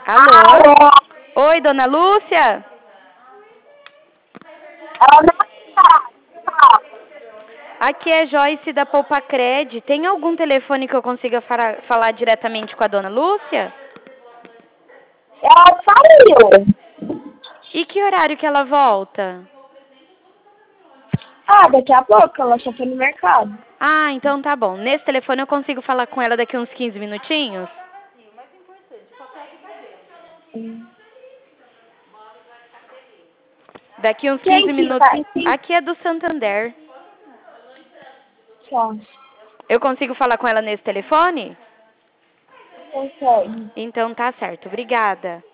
Alô? Alô? Oi, dona Lúcia? Ela não está. Aqui é Joyce da Poupacred. Tem algum telefone que eu consiga falar diretamente com a dona Lúcia? Ela saiu. E que horário que ela volta? Ah, daqui a pouco ela só foi no mercado. Ah, então tá bom. Nesse telefone eu consigo falar com ela daqui uns 15 minutinhos? Daqui uns Quem 15 que minutos. vai? Aqui é do Santander. Só. Eu consigo falar com ela nesse telefone? Consegue. Então tá certo. Obrigada.